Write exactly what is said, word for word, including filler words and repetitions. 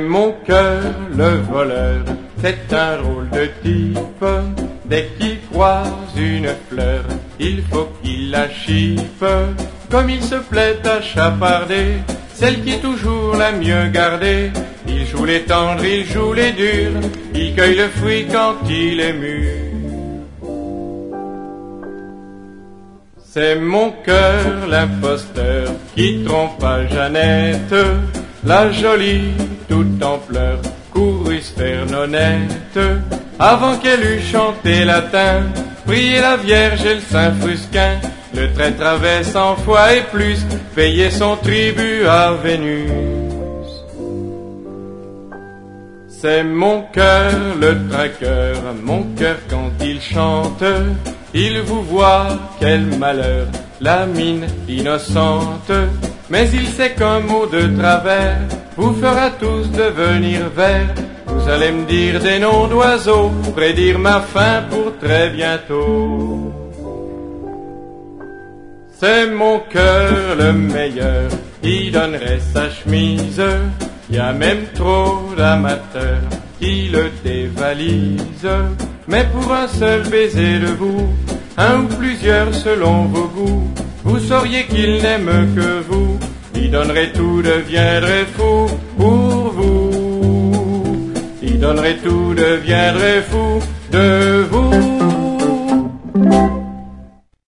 mon cœur, le voleur, c'est un drôle de type. Dès qu'il croise une fleur, il faut qu'il la chiffe. Comme il se plaît à chaparder, celle qui est toujours la mieux gardée. Il joue les tendres, il joue les durs, il cueille le fruit quand il est mûr. C'est mon cœur, l'imposteur, qui trompa Jeannette, la jolie, tout en pleurs, courut se faire nonnette. Avant qu'elle eût chanté latin, prié la Vierge et le Saint Frusquin, le traître avait cent fois et plus payé son tribut à Vénus. C'est mon cœur, le traqueur, mon cœur quand il chante, il vous voit, quel malheur, la mine innocente. Mais il sait qu'un mot de travers vous fera tous devenir verts. Vous allez me dire des noms d'oiseaux, prédire ma fin pour très bientôt. C'est mon cœur le meilleur, il donnerait sa chemise. Y a même trop d'amateurs qui le dévalisent. Mais pour un seul baiser de vous, un ou plusieurs selon vos goûts, vous sauriez qu'il n'aime que vous. Il donnerait tout, deviendrait fou pour vous. Il donnerait tout, deviendrait fou de vous.